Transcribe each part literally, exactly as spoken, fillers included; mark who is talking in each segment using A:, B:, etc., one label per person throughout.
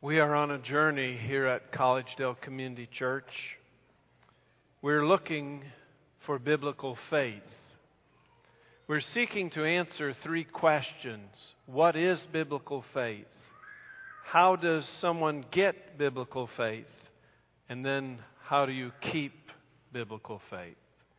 A: We are on a journey here at Collegedale Community Church. We're looking for biblical faith. We're seeking to answer three questions. What is biblical faith? How does someone get biblical faith? And then, how do you keep biblical faith?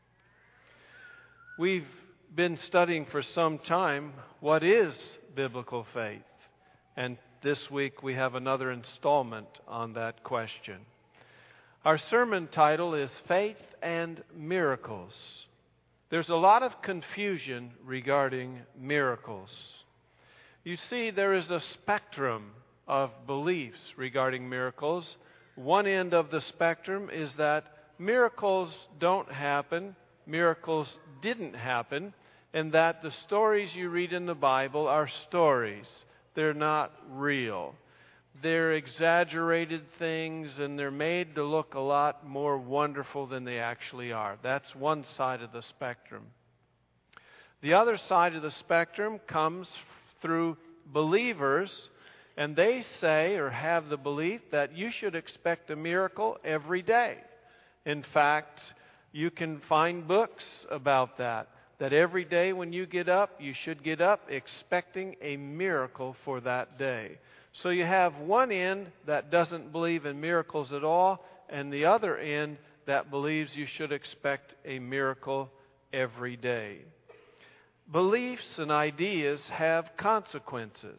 A: We've been studying for some time what is biblical faith. And this week we have another installment on that question. Our sermon title is Faith and Miracles. There's a lot of confusion regarding miracles. You see, there is a spectrum of beliefs regarding miracles. One end of the spectrum is that miracles don't happen, miracles didn't happen, and that the stories you read in the Bible are stories. They're not real. They're exaggerated things, and they're made to look a lot more wonderful than they actually are. That's one side of the spectrum. The other side of the spectrum comes through believers, and they say or have the belief that you should expect a miracle every day. In fact, you can find books about that. That every day when you get up, you should get up expecting a miracle for that day. So you have one end that doesn't believe in miracles at all, and the other end that believes you should expect a miracle every day. Beliefs and ideas have consequences.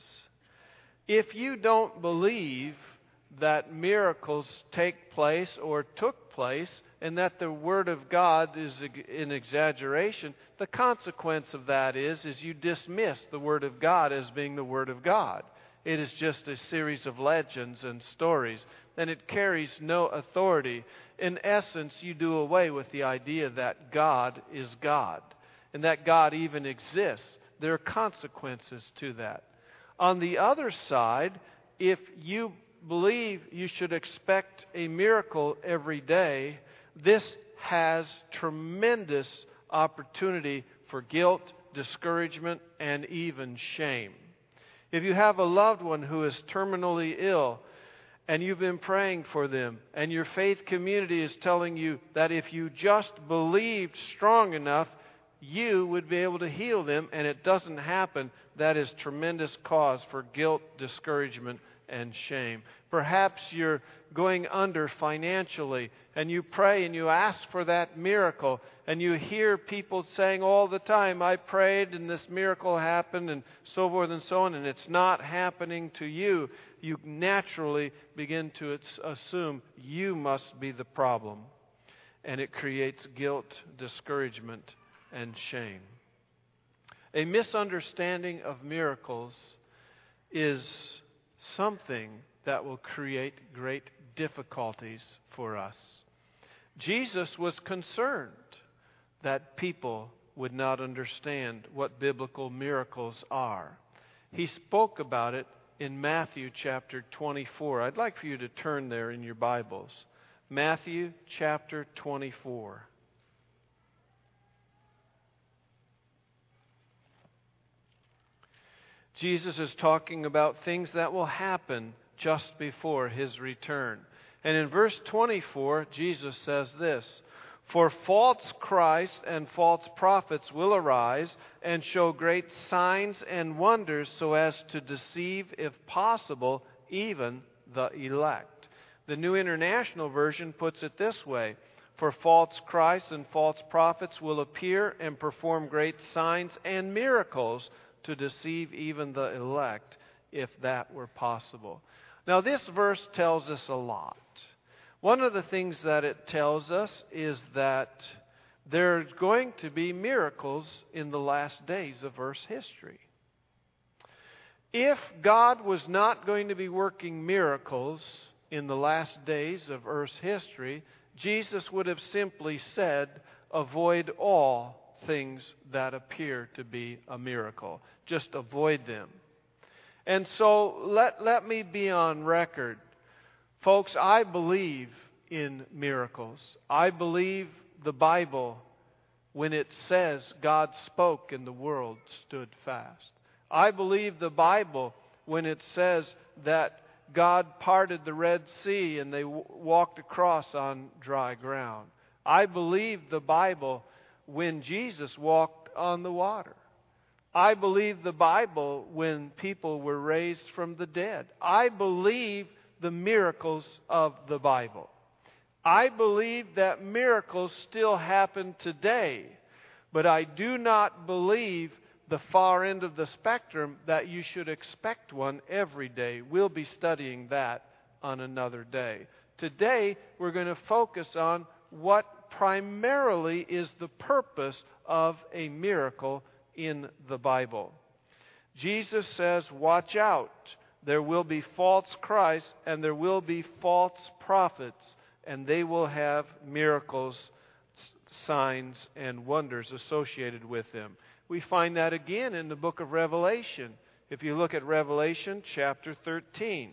A: If you don't believe that miracles take place or took place, and that the Word of God is an exaggeration, the consequence of that is, is you dismiss the Word of God as being the Word of God. It is just a series of legends and stories, and it carries no authority. In essence, you do away with the idea that God is God, and that God even exists. There are consequences to that. On the other side, if you believe you should expect a miracle every day, this has tremendous opportunity for guilt, discouragement, and even shame. If you have a loved one who is terminally ill, and you've been praying for them, and your faith community is telling you that if you just believed strong enough, you would be able to heal them, and it doesn't happen, that is tremendous cause for guilt, discouragement, and shame. Perhaps you're going under financially, and you pray and you ask for that miracle, and you hear people saying all the time, I prayed and this miracle happened, and so forth and so on, and it's not happening to you. You naturally begin to assume you must be the problem, and it creates guilt, discouragement, and shame. A misunderstanding of miracles is something that will create great difficulties for us. Jesus was concerned that people would not understand what biblical miracles are. He spoke about it in Matthew chapter twenty-four. I'd like for you to turn there in your Bibles. Matthew chapter twenty-four. Jesus is talking about things that will happen just before His return. And in verse twenty-four, Jesus says this, For false Christs and false prophets will arise and show great signs and wonders so as to deceive, if possible, even the elect. The New International Version puts it this way, For false Christs and false prophets will appear and perform great signs and miracles to deceive even the elect, if that were possible. Now, this verse tells us a lot. One of the things that it tells us is that there's going to be miracles in the last days of Earth's history. If God was not going to be working miracles in the last days of Earth's history, Jesus would have simply said, avoid all things that appear to be a miracle. Just avoid them. And so let, let me be on record. Folks, I believe in miracles. I believe the Bible when it says God spoke and the world stood fast. I believe the Bible when it says that God parted the Red Sea and they w- walked across on dry ground. I believe the Bible when Jesus walked on the water. I believe the Bible when people were raised from the dead. I believe the miracles of the Bible. I believe that miracles still happen today, but I do not believe the far end of the spectrum that you should expect one every day. We'll be studying that on another day. Today, we're going to focus on what primarily is the purpose of a miracle in the Bible. Jesus says, watch out. There will be false Christs and there will be false prophets, and they will have miracles, signs, and wonders associated with them. We find that again in the book of Revelation. If you look at Revelation chapter thirteen.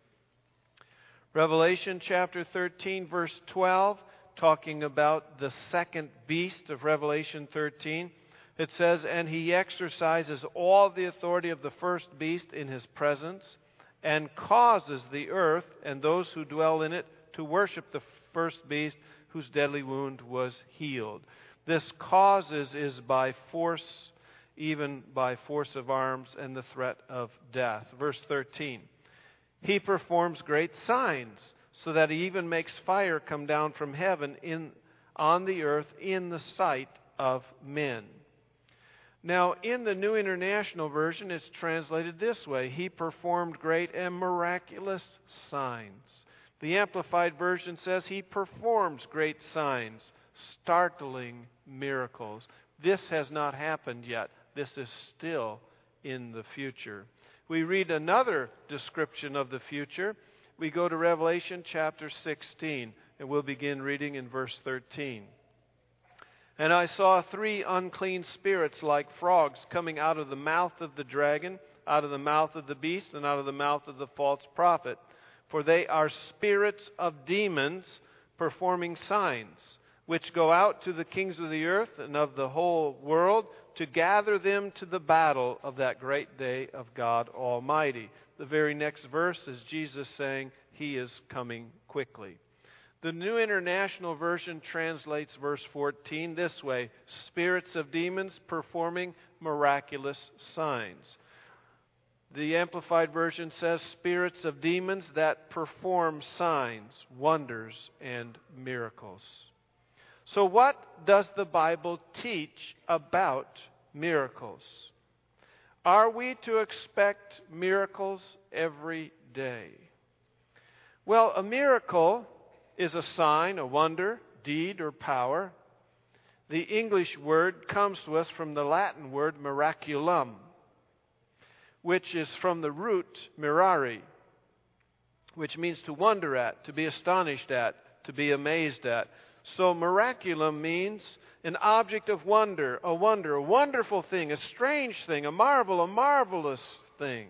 A: Revelation chapter thirteen, verse twelve, talking about the second beast of Revelation thirteen. It says, and he exercises all the authority of the first beast in his presence, and causes the earth and those who dwell in it to worship the first beast whose deadly wound was healed. This causes is by force, even by force of arms and the threat of death. Verse thirteen. He performs great signs, so that he even makes fire come down from heaven in, on the earth in the sight of men. Now, in the New International Version, it's translated this way. He performed great and miraculous signs. The Amplified Version says he performs great signs, startling miracles. This has not happened yet. This is still in the future. We read another description of the future. We go to Revelation chapter sixteen, and we'll begin reading in verse thirteen. And I saw three unclean spirits like frogs coming out of the mouth of the dragon, out of the mouth of the beast, and out of the mouth of the false prophet. For they are spirits of demons performing signs, which go out to the kings of the earth and of the whole world to gather them to the battle of that great day of God Almighty. The very next verse is Jesus saying he is coming quickly. The New International Version translates verse fourteen this way: spirits of demons performing miraculous signs. The Amplified Version says spirits of demons that perform signs, wonders, and miracles. So what does the Bible teach about miracles? Are we to expect miracles every day? Well, a miracle is a sign, a wonder, deed, or power. The English word comes to us from the Latin word miraculum, which is from the root mirari, which means to wonder at, to be astonished at, to be amazed at. So miraculum means an object of wonder, a wonder, a wonderful thing, a strange thing, a marvel, a marvelous thing.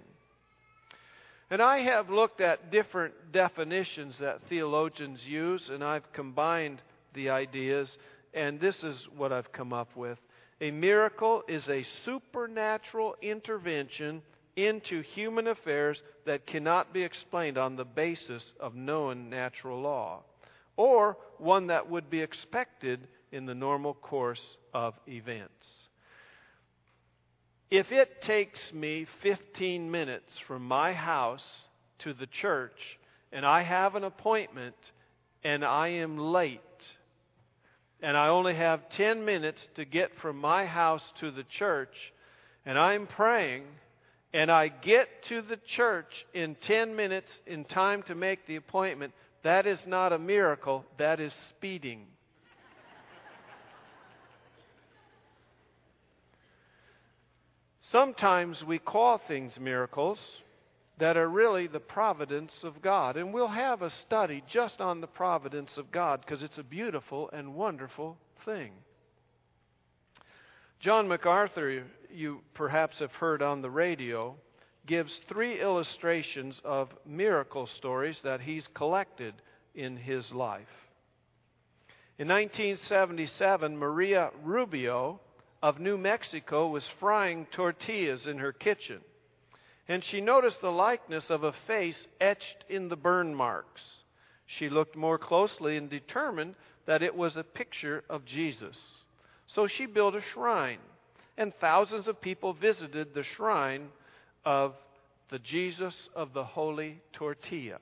A: And I have looked at different definitions that theologians use, and I've combined the ideas, and this is what I've come up with. A miracle is a supernatural intervention into human affairs that cannot be explained on the basis of known natural law, or one that would be expected in the normal course of events. If it takes me fifteen minutes from my house to the church, and I have an appointment, and I am late, and I only have ten minutes to get from my house to the church, and I'm praying, and I get to the church in ten minutes in time to make the appointment, that is not a miracle, that is speeding. Sometimes we call things miracles that are really the providence of God. And we'll have a study just on the providence of God because it's a beautiful and wonderful thing. John MacArthur, you perhaps have heard on the radio, gives three illustrations of miracle stories that he's collected in his life. In nineteen seventy-seven, Maria Rubio of New Mexico was frying tortillas in her kitchen. and she noticed the likeness of a face etched in the burn marks. She looked more closely and determined that it was a picture of Jesus. So she built a shrine, and thousands of people visited the shrine of the Jesus of the Holy Tortilla.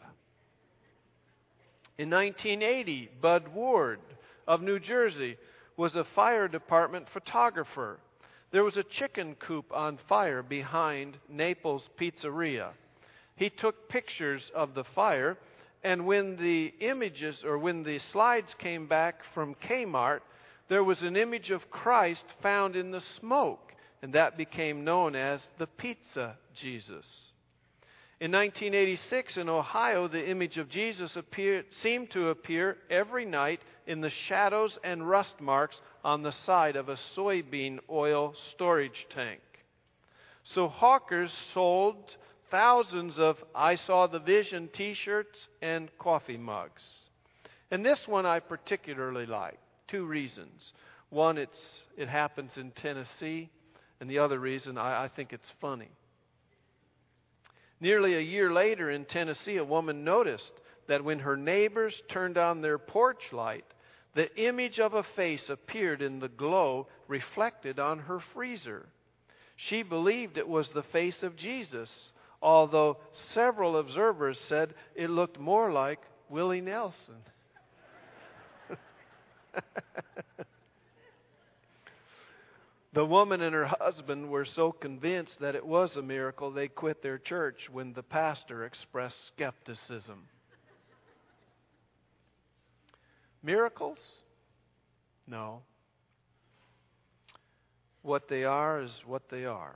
A: In nineteen eighty, Bud Ward of New Jersey was a fire department photographer. There was a chicken coop on fire behind Naples Pizzeria. He took pictures of the fire, and when the images or when the slides came back from Kmart, there was an image of Christ found in the smoke, and that became known as the Pizza Jesus. In nineteen eighty-six, in Ohio, the image of Jesus appeared, seemed to appear every night in the shadows and rust marks on the side of a soybean oil storage tank. So hawkers sold thousands of I Saw the Vision t-shirts and coffee mugs. And this one I particularly like. Two reasons. One, it's it happens in Tennessee, and the other reason, I, I think it's funny. Nearly a year later in Tennessee, a woman noticed that when her neighbors turned on their porch light, the image of a face appeared in the glow reflected on her freezer. She believed it was the face of Jesus, although several observers said it looked more like Willie Nelson. The woman and her husband were so convinced that it was a miracle, they quit their church when the pastor expressed skepticism. Miracles? No. What they are is what they are.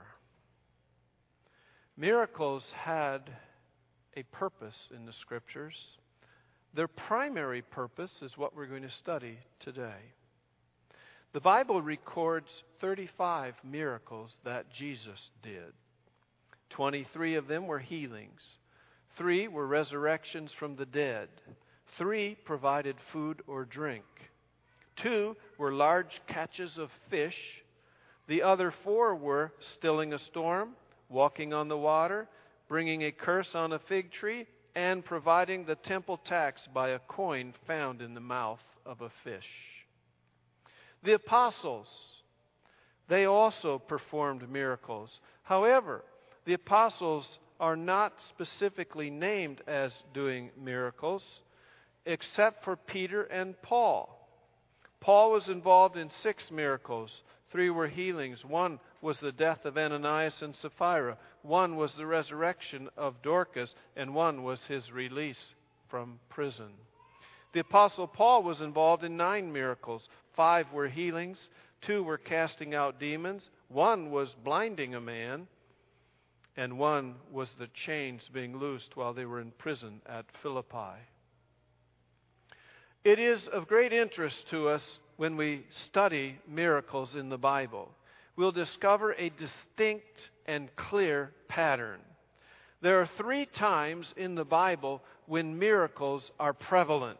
A: Miracles had a purpose in the Scriptures. Their primary purpose is what we're going to study today. The Bible records thirty-five miracles that Jesus did. twenty-three of them were healings. Three were resurrections from the dead. Three provided food or drink. Two were large catches of fish. The other four were stilling a storm, walking on the water, bringing a curse on a fig tree, and providing the temple tax by a coin found in the mouth of a fish. The apostles, they also performed miracles. However, the apostles are not specifically named as doing miracles, except for Peter and Paul. Paul was involved in six miracles. Three were healings. One was the death of Ananias and Sapphira. One was the resurrection of Dorcas, and one was his release from prison. The Apostle Paul was involved in nine miracles. Five were healings. Two were casting out demons. One was blinding a man. And one was the chains being loosed while they were in prison at Philippi. It is of great interest to us when we study miracles in the Bible. We'll discover a distinct and clear pattern. There are three times in the Bible when miracles are prevalent: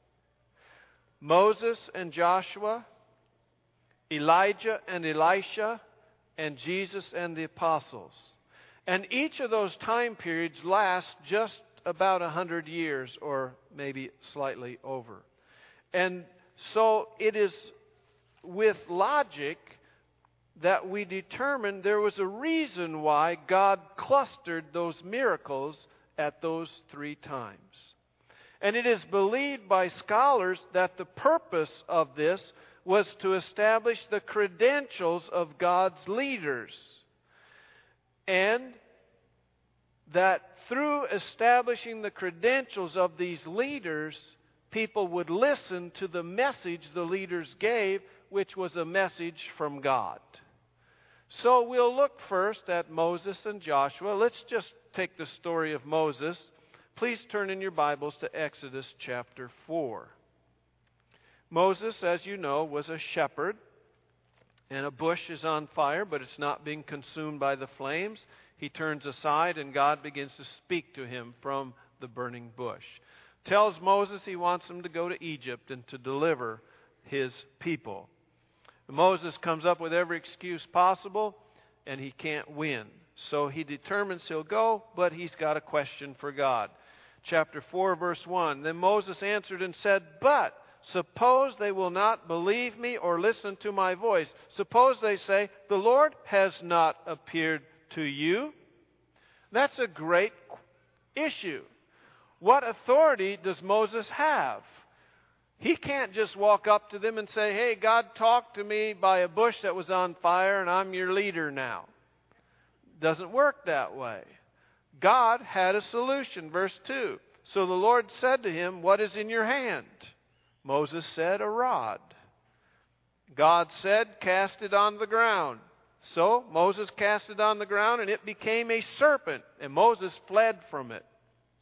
A: Moses and Joshua, Elijah and Elisha, and Jesus and the apostles. And each of those time periods lasts just about a hundred years, or maybe slightly over. And so it is with logic that we determine there was a reason why God clustered those miracles at those three times. And it is believed by scholars that the purpose of this was to establish the credentials of God's leaders. And that through establishing the credentials of these leaders, people would listen to the message the leaders gave, which was a message from God. So we'll look first at Moses and Joshua. Let's just take the story of Moses. Please turn in your Bibles to Exodus chapter four. Moses, as you know, was a shepherd, and a bush is on fire, but it's not being consumed by the flames. He turns aside, and God begins to speak to him from the burning bush. Tells Moses he wants him to go to Egypt and to deliver his people. Moses comes up with every excuse possible, and he can't win. So he determines he'll go, but he's got a question for God. Chapter four, verse one. Then Moses answered and said, "But suppose they will not believe me or listen to my voice. Suppose they say, 'The Lord has not appeared to you.'" That's a great issue. What authority does Moses have? He can't just walk up to them and say, "Hey, God talked to me by a bush that was on fire and I'm your leader now." Doesn't work that way. God had a solution. Verse two. So the Lord said to him, "What is in your hand?" Moses said, "A rod." God said, "Cast it on the ground." So Moses cast it on the ground, and it became a serpent, and Moses fled from it.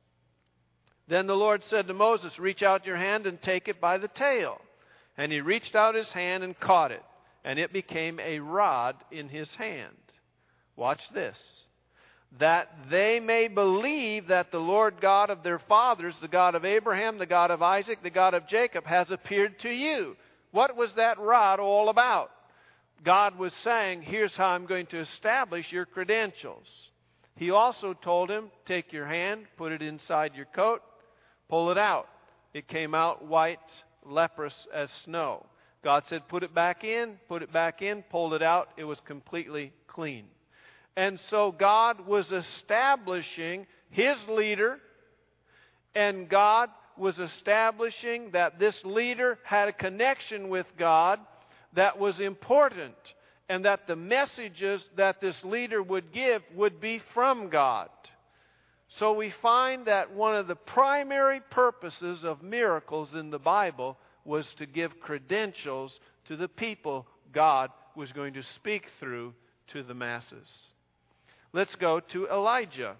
A: Then the Lord said to Moses, "Reach out your hand and take it by the tail." And he reached out his hand and caught it, and it became a rod in his hand. Watch this. That they may believe that the Lord God of their fathers, the God of Abraham, the God of Isaac, the God of Jacob, has appeared to you. What was that rod all about? God was saying, here's how I'm going to establish your credentials. He also told him, take your hand, put it inside your coat, pull it out. It came out white, leprous as snow. God said, put it back in, put it back in, pulled it out. It was completely clean. And so God was establishing His leader, and God was establishing that this leader had a connection with God that was important, and that the messages that this leader would give would be from God. So we find that one of the primary purposes of miracles in the Bible was to give credentials to the people God was going to speak through to the masses. Let's go to Elijah.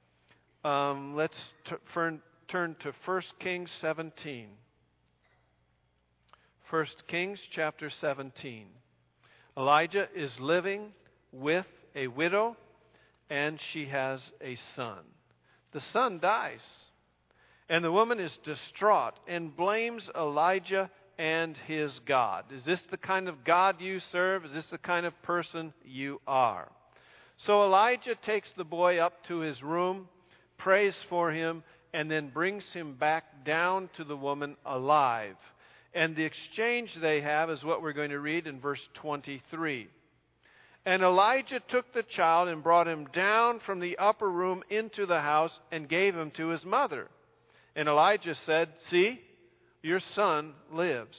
A: Um, let's t- turn, turn to First Kings seventeen. First Kings chapter seventeen. Elijah is living with a widow, and she has a son. The son dies, and the woman is distraught and blames Elijah and his God. Is this the kind of God you serve? Is this the kind of person you are? So Elijah takes the boy up to his room, prays for him, and then brings him back down to the woman alive. And the exchange they have is what we're going to read in verse twenty-three. And Elijah took the child and brought him down from the upper room into the house and gave him to his mother. And Elijah said, "See, your son lives."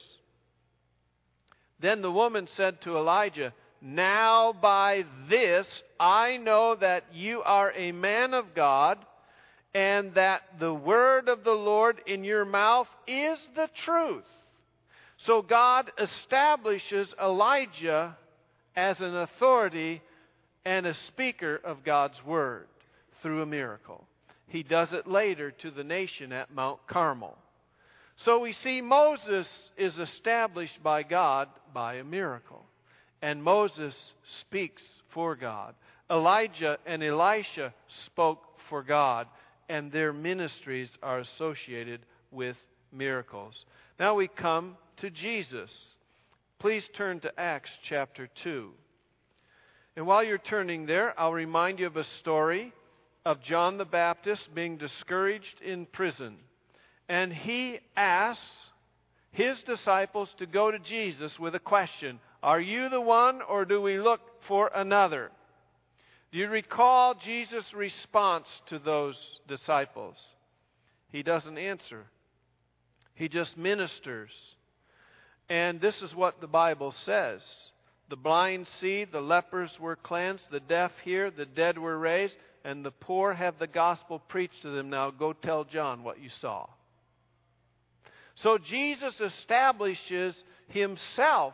A: Then the woman said to Elijah, "Now by this I know that you are a man of God, and that the word of the Lord in your mouth is the truth." So God establishes Elijah as an authority and a speaker of God's word through a miracle. He does it later to the nation at Mount Carmel. So we see Moses is established by God by a miracle. And Moses speaks for God. Elijah and Elisha spoke for God, and their ministries are associated with miracles. Now we come to Jesus. Please turn to Acts chapter two. And while you're turning there, I'll remind you of a story of John the Baptist being discouraged in prison. And he asks his disciples to go to Jesus with a question. Are you the one, or do we look for another? Do you recall Jesus' response to those disciples? He doesn't answer. He just ministers. And this is what the Bible says. The blind see, the lepers were cleansed, the deaf hear, the dead were raised, and the poor have the gospel preached to them. Now go tell John what you saw. So Jesus establishes himself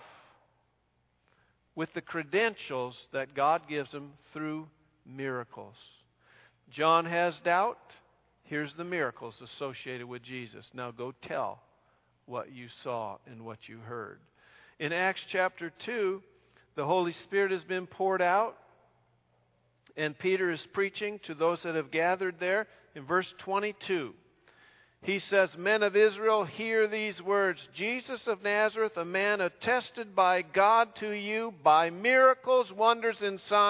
A: with the credentials that God gives him through miracles. John has doubt. Here's the miracles associated with Jesus. Now go tell what you saw and what you heard. In Acts chapter two, the Holy Spirit has been poured out, and Peter is preaching to those that have gathered there. In verse twenty-two, he says, "Men of Israel, hear these words. Jesus of Nazareth, a man attested by God to you by miracles, wonders, and signs,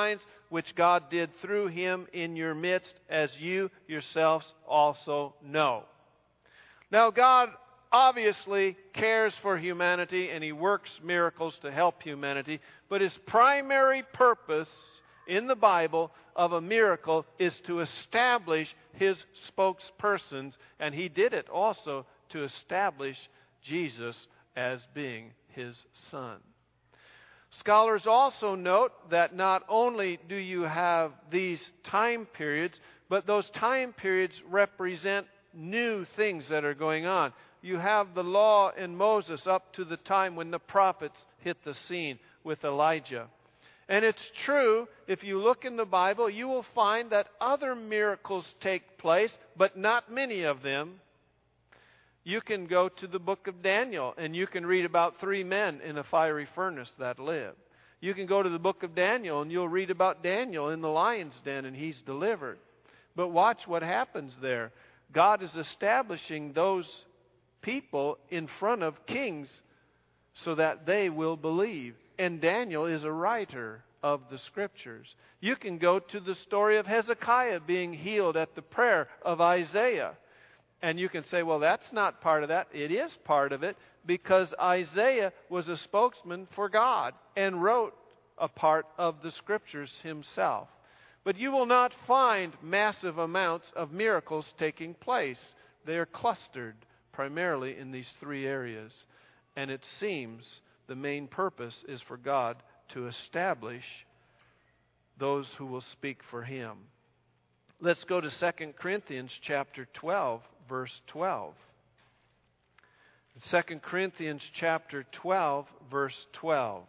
A: which God did through him in your midst, as you yourselves also know. Now, God obviously cares for humanity, and he works miracles to help humanity, but his primary purpose in the Bible of a miracle is to establish his spokespersons, and he did it also to establish Jesus as being his Son. Scholars also note that not only do you have these time periods, but those time periods represent new things that are going on. You have the law in Moses up to the time when the prophets hit the scene with Elijah. And it's true, if you look in the Bible, you will find that other miracles take place, but not many of them. You can go to the book of Daniel, and you can read about three men in a fiery furnace that lived. You can go to the book of Daniel, and you'll read about Daniel in the lion's den, and he's delivered. But watch what happens there. God is establishing those people in front of kings so that they will believe. And Daniel is a writer of the Scriptures. You can go to the story of Hezekiah being healed at the prayer of Isaiah. And you can say, well, that's not part of that. It is part of it, because Isaiah was a spokesman for God and wrote a part of the Scriptures himself. But you will not find massive amounts of miracles taking place. They are clustered primarily in these three areas. And it seems the main purpose is for God to establish those who will speak for him. Let's go to Second Corinthians chapter twelve, verse twelve. Second Corinthians chapter twelve, verse twelve.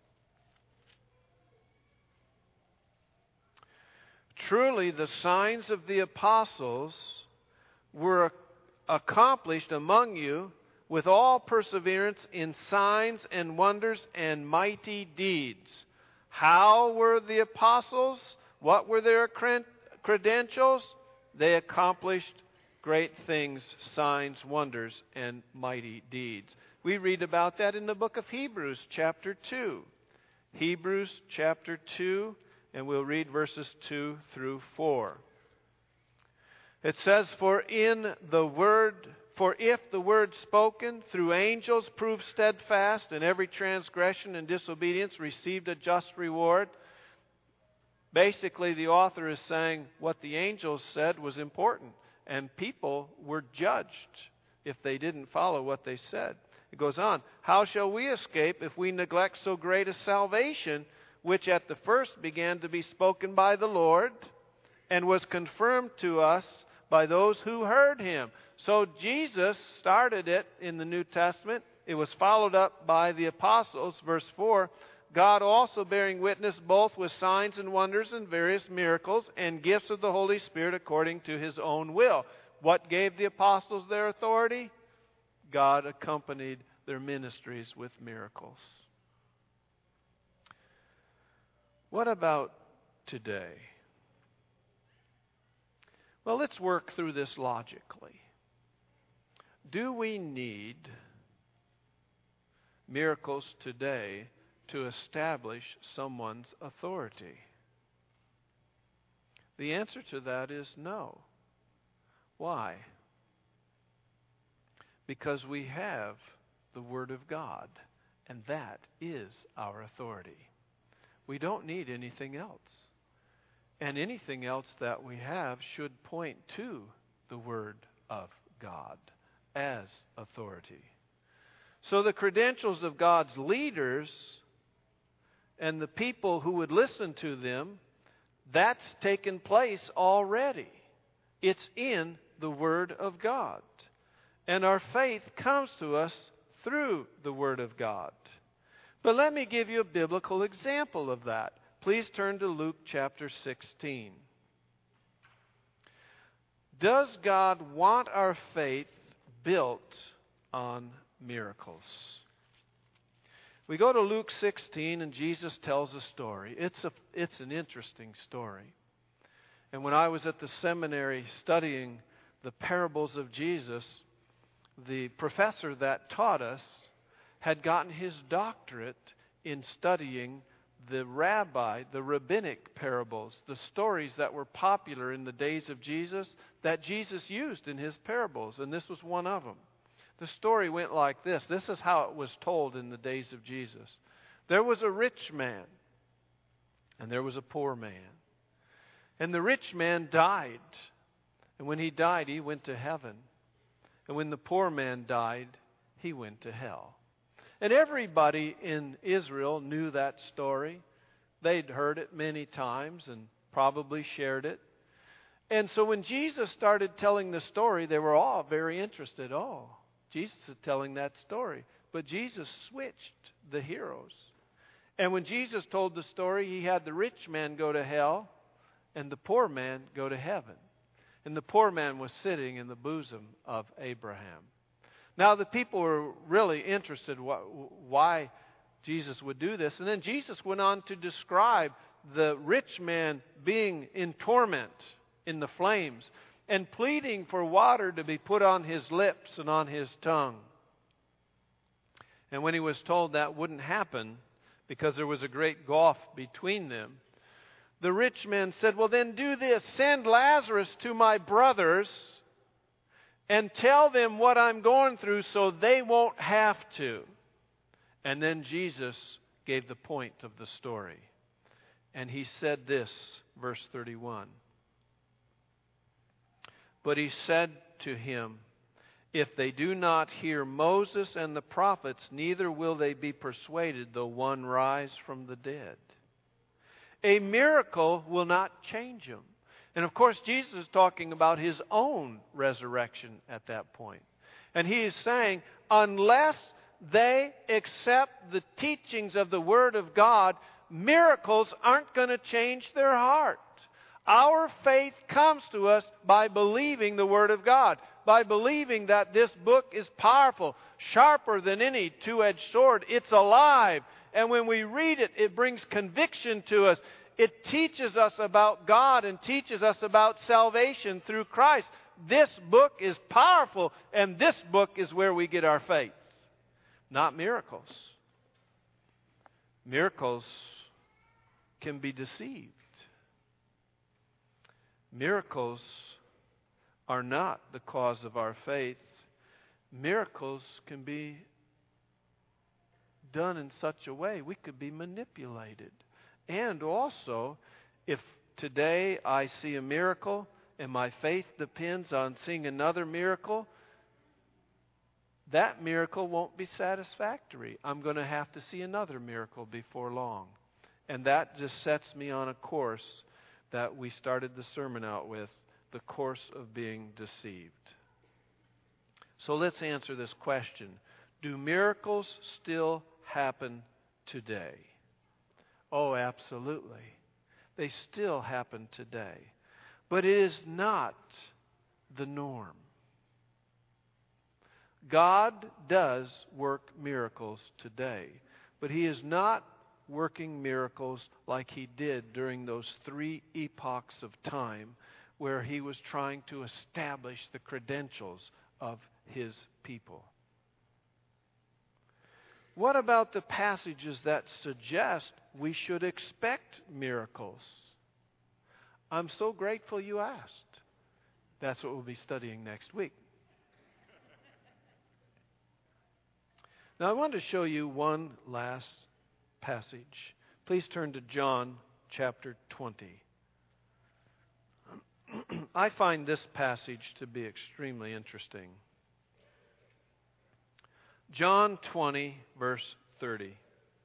A: Truly the signs of the apostles were accomplished among you with all perseverance in signs and wonders and mighty deeds. How were the apostles? What were their credentials? They accomplished great things, signs, wonders, and mighty deeds. We read about that in the book of Hebrews, chapter two. Hebrews, chapter two, and we'll read verses two through four. It says, For in the word, for if the word spoken through angels proved steadfast, and every transgression and disobedience received a just reward. Basically, the author is saying what the angels said was important, and people were judged if they didn't follow what they said. It goes on, How shall we escape if we neglect so great a salvation, which at the first began to be spoken by the Lord, and was confirmed to us by those who heard him? So Jesus started it in the New Testament. It was followed up by the apostles. Verse four, God also bearing witness both with signs and wonders and various miracles and gifts of the Holy Spirit according to his own will. What gave the apostles their authority? God accompanied their ministries with miracles. What about today? Well, let's work through this logically. Do we need miracles today to establish someone's authority? The answer to that is no. Why? Because we have the Word of God, and that is our authority. We don't need anything else. And anything else that we have should point to the Word of God as authority. So the credentials of God's leaders and the people who would listen to them, that's taken place already. It's in the Word of God. And our faith comes to us through the Word of God. But let me give you a biblical example of that. Please turn to Luke chapter sixteen. Does God want our faith built on miracles? We go to Luke sixteen, and Jesus tells a story. It's a, it's an interesting story. And when I was at the seminary studying the parables of Jesus, the professor that taught us had gotten his doctorate in studying the rabbi, the rabbinic parables, the stories that were popular in the days of Jesus that Jesus used in his parables, and this was one of them. The story went like this. This is how it was told in the days of Jesus. There was a rich man, and there was a poor man. And the rich man died, and when he died, he went to heaven. And when the poor man died, he went to hell. And everybody in Israel knew that story. They'd heard it many times and probably shared it. And so when Jesus started telling the story, they were all very interested. Oh, Jesus is telling that story. But Jesus switched the heroes. And when Jesus told the story, he had the rich man go to hell and the poor man go to heaven. And the poor man was sitting in the bosom of Abraham. Now the people were really interested why Jesus would do this. And then Jesus went on to describe the rich man being in torment in the flames and pleading for water to be put on his lips and on his tongue. And when he was told that wouldn't happen because there was a great gulf between them, the rich man said, well, then do this. Send Lazarus to my brothers and tell them what I'm going through so they won't have to. And then Jesus gave the point of the story. And he said this, verse thirty-one. But he said to him, if they do not hear Moses and the prophets, neither will they be persuaded though one rise from the dead. A miracle will not change them. And of course, Jesus is talking about his own resurrection at that point. And he is saying, unless they accept the teachings of the Word of God, miracles aren't going to change their heart. Our faith comes to us by believing the Word of God, by believing that this book is powerful, sharper than any two-edged sword. It's alive. And when we read it, it brings conviction to us. It teaches us about God and teaches us about salvation through Christ. This book is powerful, and this book is where we get our faith, not miracles. Miracles can be deceived. Miracles are not the cause of our faith. Miracles can be done in such a way we could be manipulated. And also, if today I see a miracle and my faith depends on seeing another miracle, that miracle won't be satisfactory. I'm going to have to see another miracle before long. And that just sets me on a course that we started the sermon out with, the course of being deceived. So let's answer this question. Do miracles still happen today? Oh, absolutely. They still happen today. But it is not the norm. God does work miracles today, but He is not working miracles like He did during those three epochs of time where He was trying to establish the credentials of His people. What about the passages that suggest we should expect miracles? I'm so grateful you asked. That's what we'll be studying next week. Now I want to show you one last passage. Please turn to John chapter twenty. I find this passage to be extremely interesting. John twenty, verse thirty.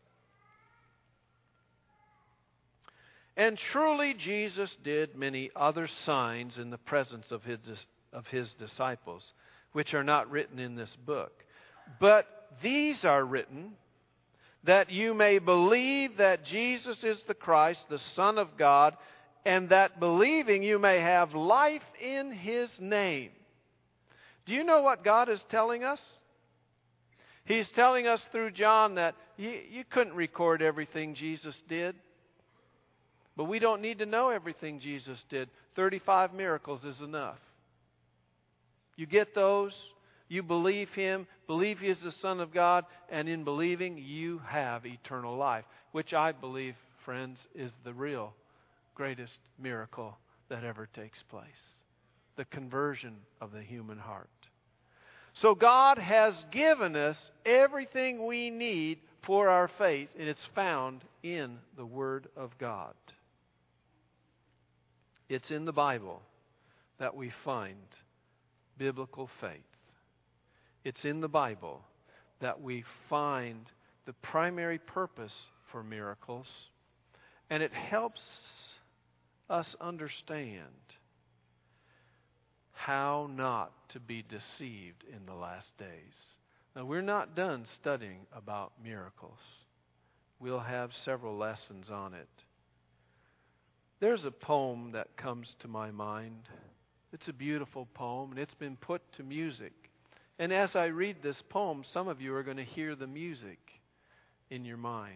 A: And truly Jesus did many other signs in the presence of his, of his disciples, which are not written in this book. But these are written that you may believe that Jesus is the Christ, the Son of God, and that believing you may have life in His name. Do you know what God is telling us? He's telling us through John that you, you couldn't record everything Jesus did. But we don't need to know everything Jesus did. thirty-five miracles is enough. You get those, you believe Him, believe He is the Son of God, and in believing you have eternal life, which I believe friends, is the real greatest miracle that ever takes place. The conversion of the human heart. So God has given us everything we need for our faith, and it's found in the Word of God. It's in the Bible that we find biblical faith. It's in the Bible that we find the primary purpose for miracles, and it helps us understand how not to be deceived in the last days. Now, we're not done studying about miracles. We'll have several lessons on it. There's a poem that comes to my mind. It's a beautiful poem, and it's been put to music. And as I read this poem, some of you are going to hear the music in your mind.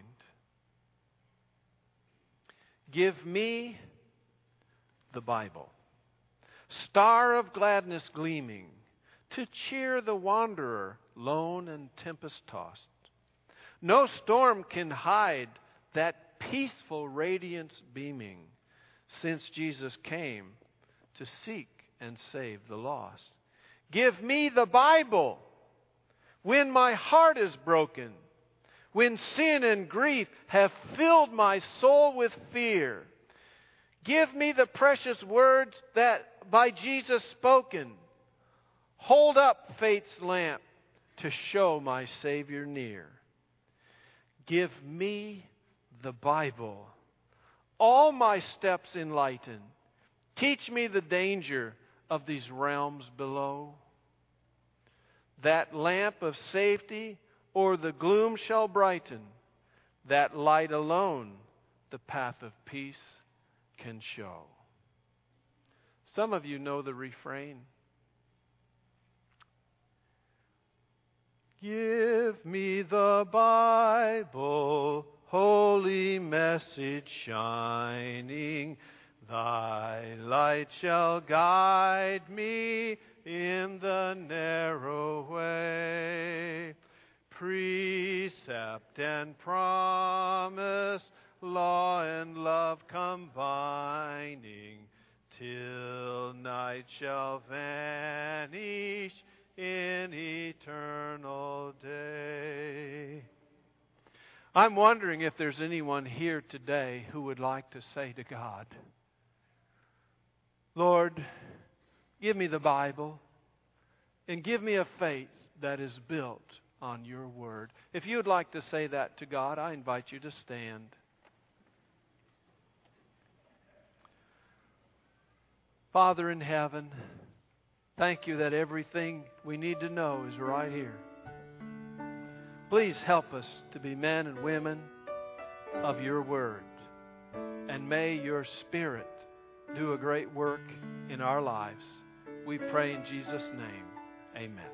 A: Give me the Bible, star of gladness gleaming, to cheer the wanderer, lone and tempest-tossed. No storm can hide that peaceful radiance beaming, since Jesus came to seek and save the lost. Give me the Bible when my heart is broken, when sin and grief have filled my soul with fear. Give me the precious words that by Jesus spoken. Hold up faith's lamp to show my Savior near. Give me the Bible. All my steps enlighten. Teach me the danger of these realms below. That lamp of safety o'er the gloom shall brighten. That light alone the path of peace can show. Some of you know the refrain. Give me the Bible, holy message shining. Thy light shall guide me in the narrow way. Precept and promise, law and love combining, till night shall vanish in eternal day. I'm wondering if there's anyone here today who would like to say to God, Lord, give me the Bible and give me a faith that is built on your word. If you would like to say that to God, I invite you to stand. Father in heaven, thank you that everything we need to know is right here. Please help us to be men and women of your word. And may your Spirit do a great work in our lives. We pray in Jesus' name. Amen.